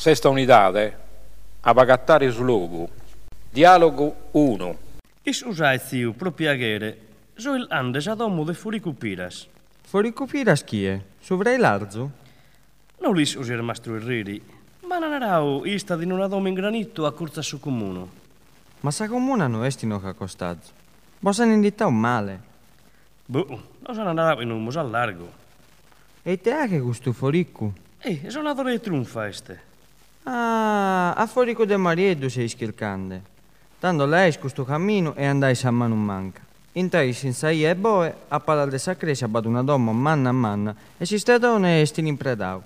Sesta unidade, apagattare su logo. Dialogo 1. Is usai ziu propiaghere, so il andes ad omo de furicupiras. Furicupiras chi è? Sovrei l'arzo? Non lis usier mastro irriri, ma non erau ista di non ad omo in granito a curza su comuno. Ma sa comuna no esti no costazzo. Bosa ne inditau male. Boh, non sono andato in un muso al largo. E te ha che gusto foricu? Sono andato di trunfa este. Ah, a forico de Marieddu sei schilcande. Tanto lei questo cammino e andai a mano manca. Intai senza ie e boe, a parlare de sacresi a una donna manna a manna e si stedone e stin impredau.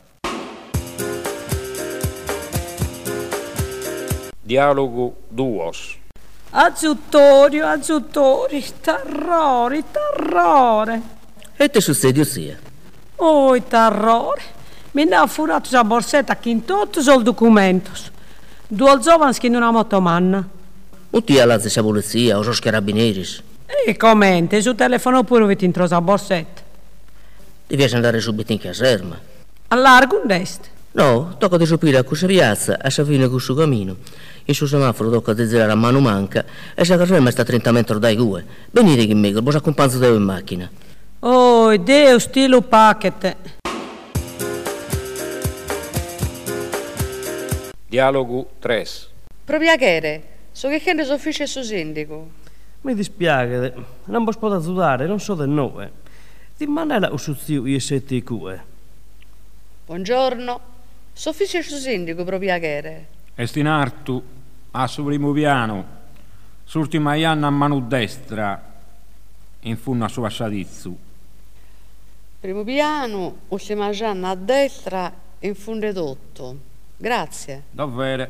Dialogo 2. Aggiuttori, terrore. E te succede sia? Oh, terrore. Mi ha furato la borsetta che in tutti sono documenti. Due giovani che non hanno motomanna. O ti alla la polizia o sono carabinieri? E commente, su telefono pure vi intro la borsetta. Devi andare subito in caserma. A largo un est. No, tocca di sopire a questa piazza, a Savina con suo cammino. Il suo semaforo tocca di zerare a mano manca e se la caserma sta a 30 metri dai gue. Venite che mi vos accompagno te in macchina. Oh, Dio, stilo pacchetto. Dialogo 3. Propriaghere, so che ne ufficio su sindaco. Mi dispiace, non posso aiutare, non so del nome. Di manera su zio io setti cue. Buongiorno, so ufficio su sindaco, propriaghere. Est in artu, a su primo piano, s'ultima ianna a mano destra, in funno a sua sadizzu. Primo piano, ultima gianna a destra, in funde tutto. Grazie. Davvero.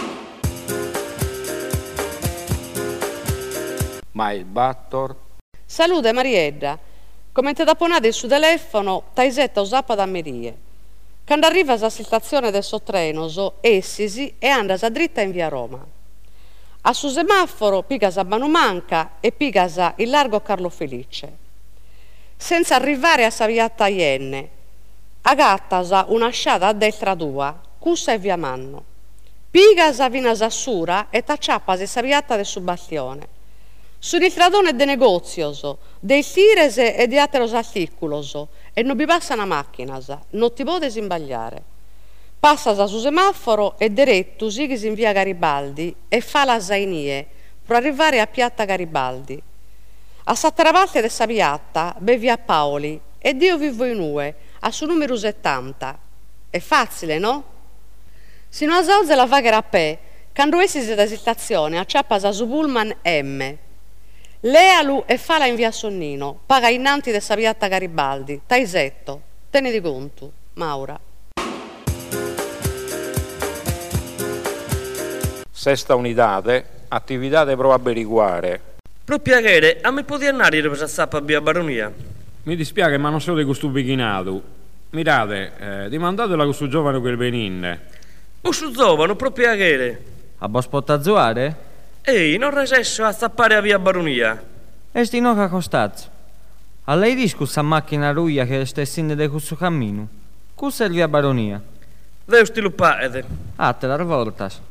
Ma il battor. Salute Mariedda. Come te taponate su telefono, taisetta usappa da merie. Quando arriva alla stazione del sottreno, essisi e andas a dritta in via Roma. A su semaforo pigas a Manumanca e pigas il largo Carlo Felice. Senza arrivare a Saviatta Ienne, agattas una sciada a destra tua, cussa e via Manno. Pigas a Vinas Assura e tacciappas e Saviatta del Subastione. Sono il stradone de negozios, dei sirese e di ateros articulos, e non vi passa una macchina, non ti potes imbagliare. Passas su semaforo e diretto siguis in via Garibaldi e fa la zainie per arrivare a piatta Garibaldi. A s'altra parte de sa piatta bevi a Paoli e Dio vivo in ue, a su numero 70. È facile, no? Sino a Zauze la vagher a pe, quando essi da stazione acciappas a su pullman M. Lealu e fala in via Sonnino, paga innanti de sa piatta Garibaldi, taisetto, teniti conto, Maura. Sesta unidade, attività de prova averiguare. Propiaghere, a me puoi andare per sappa a via Baronia? Mi dispiace, ma non so di questo bichinato. Mirate, dimandatela a questo giovane quel benin. Questo giovane, propiaghere. A vos pottazuare? Non resesso a zappare a via Baronia. Esti no costazzo. A lei disco sta macchina ruia che stessinde de questo cammino. Cussa è via Baronia. Deus ti lo paede. Ah, te la rivoltas.